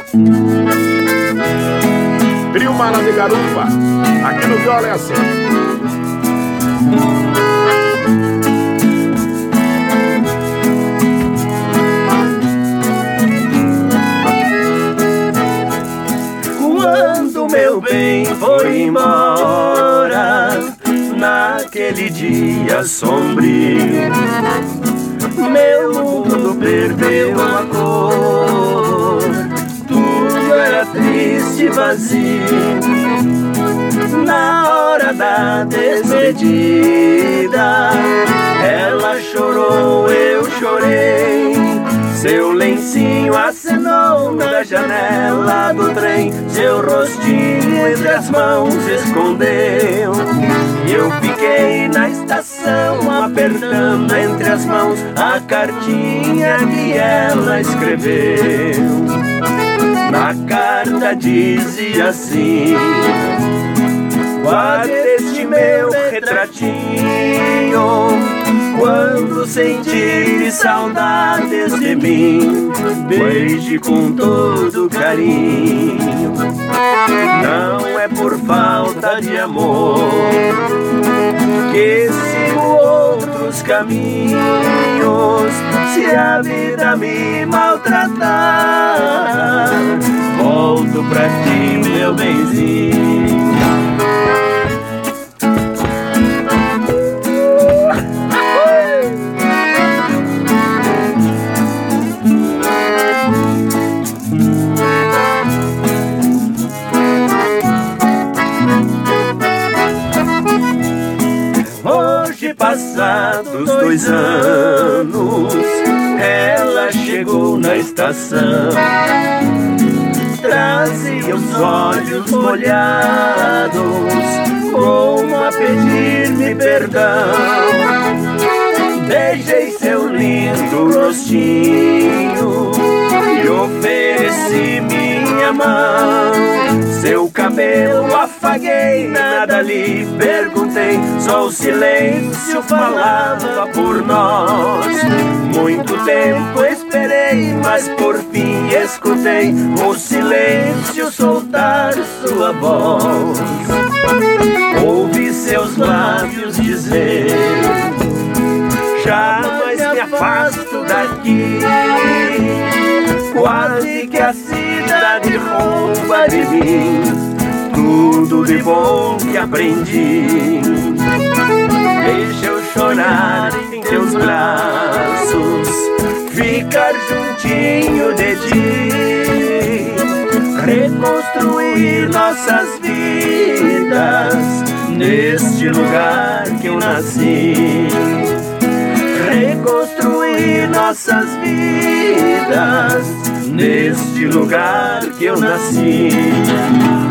Trio Mala de Garupa, aqui no viola é assim. Quando meu bem foi embora, naquele dia sombrio, meu mundo perdeu a cor, tudo era triste e vazio. Na hora da despedida, ela chorou, eu chorei. Seu lencinho acenou na janela do trem, seu rostinho entre as mãos escondeu. E eu fiquei na estação apertando entre as mãos a cartinha que ela escreveu. Na carta dizia assim: guarde este meu retratinho, quando sentir saudades de mim, beije com todo carinho. Não é por falta de amor que sigo outros caminhos. Se a vida me maltratar, volto pra ti, meu benzinho. Passados 2 anos, ela chegou na estação. Trazia os olhos molhados, como a pedir-me perdão. Beijei seu lindo rostinho e ofereci minha mão. Seu cabelo afaguei, nada lhe perguntei, só o silêncio falava por nós. Muito tempo esperei, mas por fim escutei o silêncio soltar sua voz. Ouvi seus lábios dizer: jamais me afasto daqui. Quase que a cidade rouba de mim tudo de bom que aprendi. Deixa eu chorar em teus braços, ficar juntinho de ti, reconstruir nossas vidas neste lugar que eu nasci. Reconstruir nossas vidas neste lugar que eu nasci.